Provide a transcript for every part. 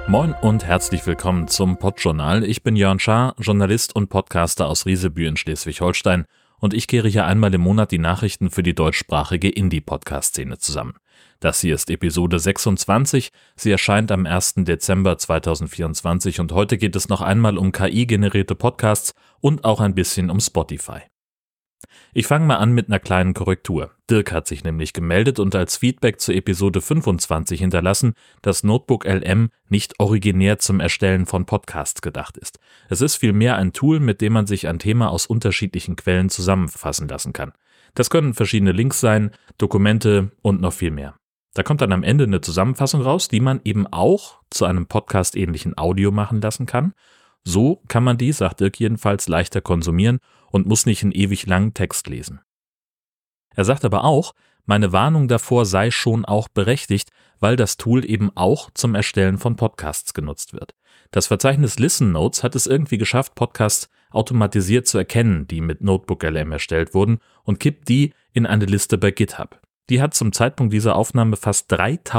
Moin und herzlich willkommen zum Podjournal. Ich bin Jörn Schaar, Journalist und Podcaster aus Riesebühl in Schleswig-Holstein und ich kehre hier einmal im Monat die Nachrichten für die deutschsprachige Indie-Podcast-Szene zusammen. Das hier ist Episode 26, sie erscheint am 1. Dezember 2024 und heute geht es noch einmal um KI-generierte Podcasts und auch ein bisschen um Spotify. Ich fange mal an mit einer kleinen Korrektur. Dirk hat sich nämlich gemeldet und als Feedback zur Episode 25 hinterlassen, dass Notebook LM nicht originär zum Erstellen von Podcasts gedacht ist. Es ist vielmehr ein Tool, mit dem man sich ein Thema aus unterschiedlichen Quellen zusammenfassen lassen kann. Das können verschiedene Links sein, Dokumente und noch viel mehr. Da kommt dann am Ende eine Zusammenfassung raus, die man eben auch zu einem Podcast-ähnlichen Audio machen lassen kann. So kann man die, sagt Dirk jedenfalls, leichter konsumieren und muss nicht einen ewig langen Text lesen. Er sagt aber auch, meine Warnung davor sei schon auch berechtigt, weil das Tool eben auch zum Erstellen von Podcasts genutzt wird. Das Verzeichnis Listen Notes hat es irgendwie geschafft, Podcasts automatisiert zu erkennen, die mit Notebook LM erstellt wurden, und kippt die in eine Liste bei GitHub. Die hat zum Zeitpunkt dieser Aufnahme fast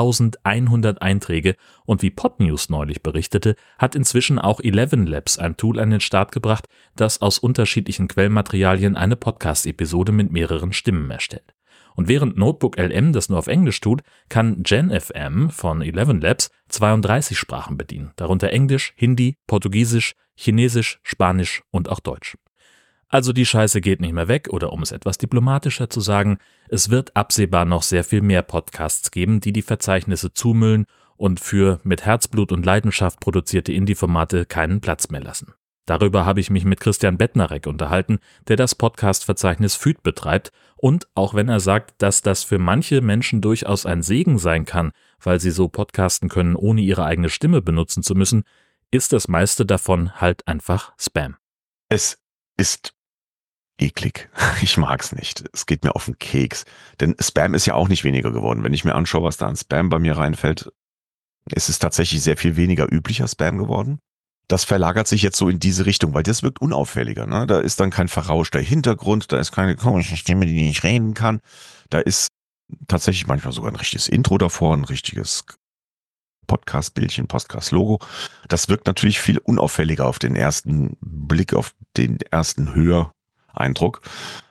3100 Einträge und wie Podnews neulich berichtete, hat inzwischen auch ElevenLabs ein Tool an den Start gebracht, das aus unterschiedlichen Quellmaterialien eine Podcast-Episode mit mehreren Stimmen erstellt. Und während Notebook LM das nur auf Englisch tut, kann GenFM von ElevenLabs 32 Sprachen bedienen, darunter Englisch, Hindi, Portugiesisch, Chinesisch, Spanisch und auch Deutsch. Also die Scheiße geht nicht mehr weg, oder um es etwas diplomatischer zu sagen, es wird absehbar noch sehr viel mehr Podcasts geben, die Verzeichnisse zumüllen und für mit Herzblut und Leidenschaft produzierte Indie-Formate keinen Platz mehr lassen. Darüber habe ich mich mit Christian Bettnarek unterhalten, der das Podcast-Verzeichnis Feed betreibt, und auch wenn er sagt, dass das für manche Menschen durchaus ein Segen sein kann, weil sie so podcasten können, ohne ihre eigene Stimme benutzen zu müssen, ist das meiste davon halt einfach Spam. Es ist eklig. Ich mag's nicht. Es geht mir auf den Keks. Denn Spam ist ja auch nicht weniger geworden. Wenn ich mir anschaue, was da an Spam bei mir reinfällt, es ist tatsächlich sehr viel weniger üblicher Spam geworden. Das verlagert sich jetzt so in diese Richtung, weil das wirkt unauffälliger. Ne? Da ist dann kein verrauschter Hintergrund, da ist keine komische Stimme, die nicht reden kann. Da ist tatsächlich manchmal sogar ein richtiges Intro davor, ein richtiges Podcast-Bildchen, Podcast-Logo. Das wirkt natürlich viel unauffälliger auf den ersten Blick, auf den ersten Höreindruck.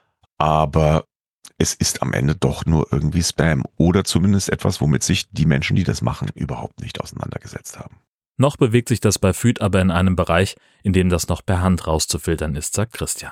Aber es ist am Ende doch nur irgendwie Spam oder zumindest etwas, womit sich die Menschen, die das machen, überhaupt nicht auseinandergesetzt haben. Noch bewegt sich das bei Feed aber in einem Bereich, in dem das noch per Hand rauszufiltern ist, sagt Christian.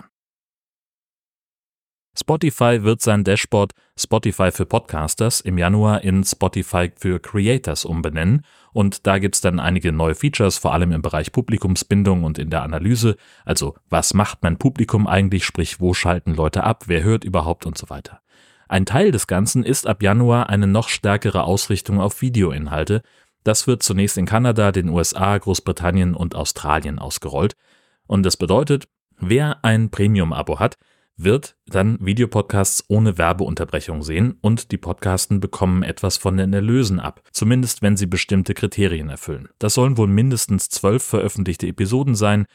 Spotify wird sein Dashboard Spotify für Podcasters im Januar in Spotify für Creators umbenennen und da gibt's dann einige neue Features, vor allem im Bereich Publikumsbindung und in der Analyse, also was macht mein Publikum eigentlich, sprich wo schalten Leute ab, wer hört überhaupt und so weiter. Ein Teil des Ganzen ist ab Januar eine noch stärkere Ausrichtung auf Videoinhalte. Das wird zunächst in Kanada, den USA, Großbritannien und Australien ausgerollt. Und das bedeutet, wer ein Premium-Abo hat, wird dann Videopodcasts ohne Werbeunterbrechung sehen und die Podcasten bekommen etwas von den Erlösen ab, zumindest wenn sie bestimmte Kriterien erfüllen. Das sollen wohl mindestens 12 veröffentlichte Episoden sein,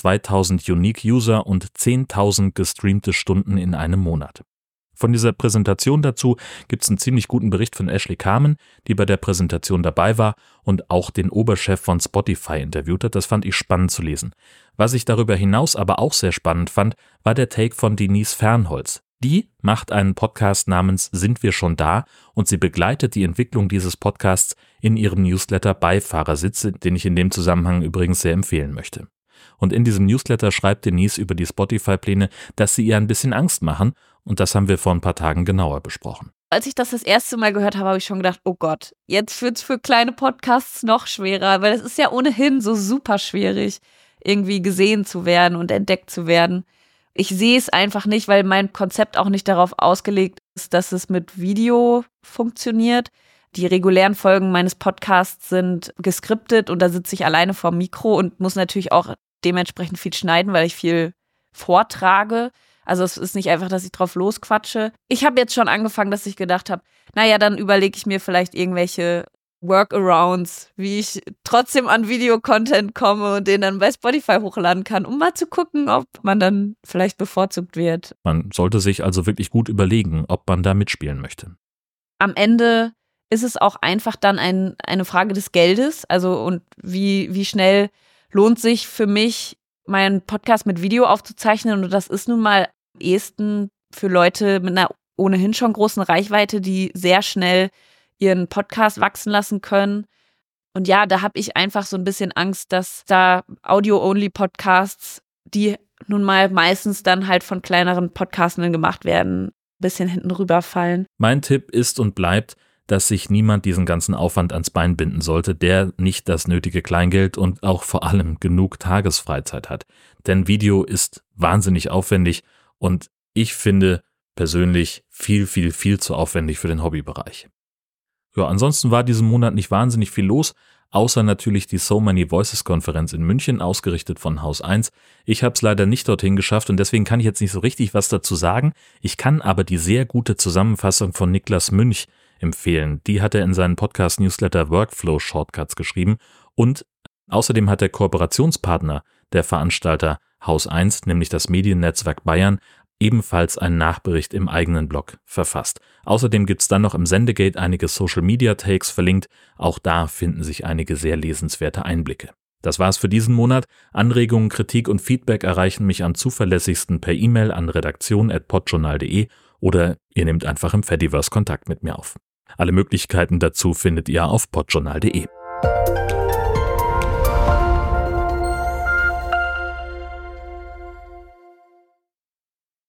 2000 Unique-User und 10.000 gestreamte Stunden in einem Monat. Von dieser Präsentation dazu gibt es einen ziemlich guten Bericht von Ashley Carmen, die bei der Präsentation dabei war und auch den Oberchef von Spotify interviewt hat. Das fand ich spannend zu lesen. Was ich darüber hinaus aber auch sehr spannend fand, war der Take von Denise Fernholz. Die macht einen Podcast namens Sind wir schon da und sie begleitet die Entwicklung dieses Podcasts in ihrem Newsletter Beifahrersitz, den ich in dem Zusammenhang übrigens sehr empfehlen möchte. Und in diesem Newsletter schreibt Denise über die Spotify-Pläne, dass sie ihr ein bisschen Angst machen. Und das haben wir vor ein paar Tagen genauer besprochen. Als ich das erste Mal gehört habe, habe ich schon gedacht, oh Gott, jetzt wird es für kleine Podcasts noch schwerer, weil es ist ja ohnehin so super schwierig, irgendwie gesehen zu werden und entdeckt zu werden. Ich sehe es einfach nicht, weil mein Konzept auch nicht darauf ausgelegt ist, dass es mit Video funktioniert. Die regulären Folgen meines Podcasts sind geskriptet und da sitze ich alleine vorm Mikro und muss natürlich auch dementsprechend viel schneiden, weil ich viel vortrage. Also es ist nicht einfach, dass ich drauf losquatsche. Ich habe jetzt schon angefangen, dass ich gedacht habe, naja, dann überlege ich mir vielleicht irgendwelche Workarounds, wie ich trotzdem an Videocontent komme und den dann bei Spotify hochladen kann, um mal zu gucken, ob man dann vielleicht bevorzugt wird. Man sollte sich also wirklich gut überlegen, ob man da mitspielen möchte. Am Ende ist es auch einfach dann eine Frage des Geldes. Also und wie schnell lohnt sich für mich, meinen Podcast mit Video aufzuzeichnen. Und das ist nun mal am ehesten für Leute mit einer ohnehin schon großen Reichweite, die sehr schnell ihren Podcast wachsen lassen können. Und ja, da habe ich einfach so ein bisschen Angst, dass da Audio-Only-Podcasts, die nun mal meistens dann halt von kleineren Podcastern gemacht werden, ein bisschen hinten rüberfallen. Mein Tipp ist und bleibt, dass sich niemand diesen ganzen Aufwand ans Bein binden sollte, der nicht das nötige Kleingeld und auch vor allem genug Tagesfreizeit hat. Denn Video ist wahnsinnig aufwendig und ich finde persönlich viel zu aufwendig für den Hobbybereich. Ja, ansonsten war diesen Monat nicht wahnsinnig viel los, außer natürlich die So Many Voices Konferenz in München, ausgerichtet von Haus 1. Ich habe es leider nicht dorthin geschafft und deswegen kann ich jetzt nicht so richtig was dazu sagen. Ich kann aber die sehr gute Zusammenfassung von Niklas Münch empfehlen. Die hat er in seinen Podcast-Newsletter Workflow Shortcuts geschrieben und außerdem hat der Kooperationspartner der Veranstalter Haus 1, nämlich das Mediennetzwerk Bayern, ebenfalls einen Nachbericht im eigenen Blog verfasst. Außerdem gibt's dann noch im Sendegate einige Social-Media-Takes verlinkt. Auch da finden sich einige sehr lesenswerte Einblicke. Das war's für diesen Monat. Anregungen, Kritik und Feedback erreichen mich am zuverlässigsten per E-Mail an redaktion@podjournal.de oder ihr nehmt einfach im Fediverse Kontakt mit mir auf. Alle Möglichkeiten dazu findet ihr auf podjournal.de.